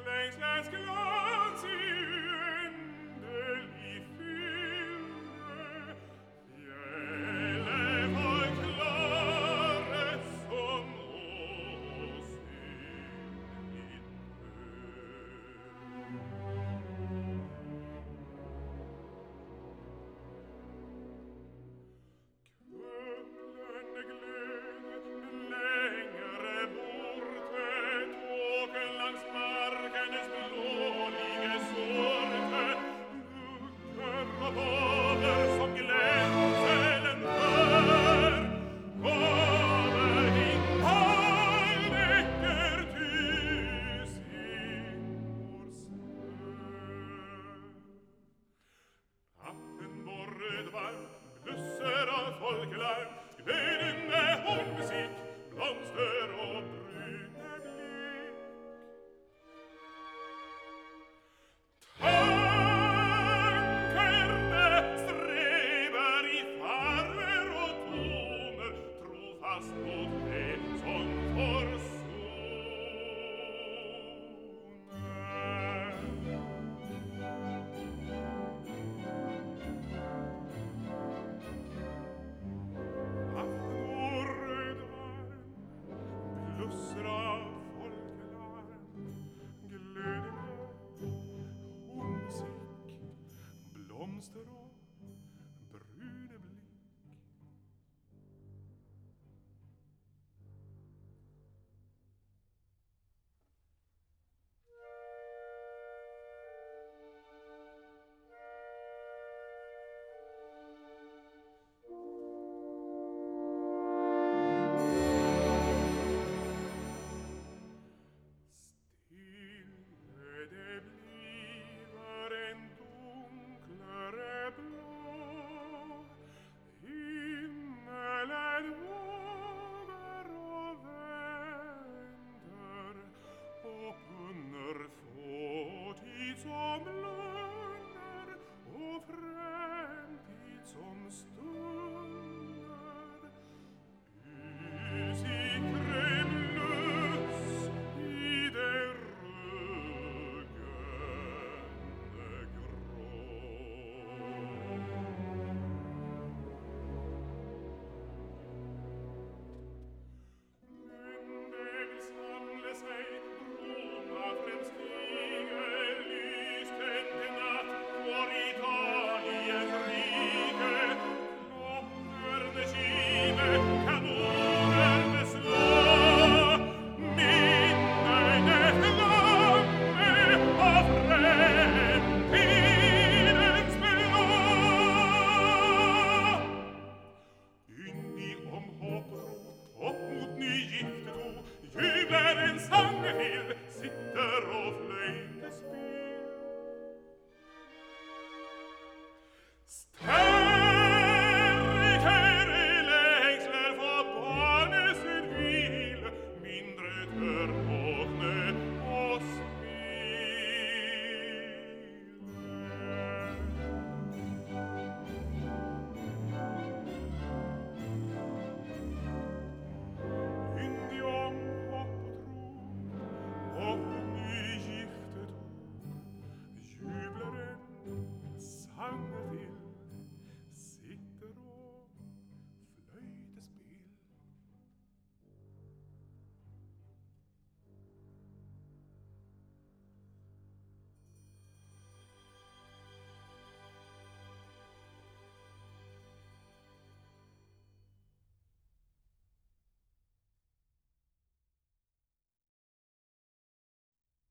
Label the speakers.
Speaker 1: längsläns glans i underlig fylde, fjället var klare som åsynligt Kumlen gled längre borte, tågen langs markernes blålige sorte, nutter och båder som glänselen för, kommer in all läcker tys i vår snö. Hatten borred varmt, blusser av folklarm, glödande hållmusik, blomster och bruna blick. Tankarna strävar i farver och toner, trofast mot det som försonar. Hatten borred varm, blusser av folklarm, glödande hållmusik, blomster och brune blick. Stille det bliver en dunklere blå, himmelen vågar og venter, og under så tid som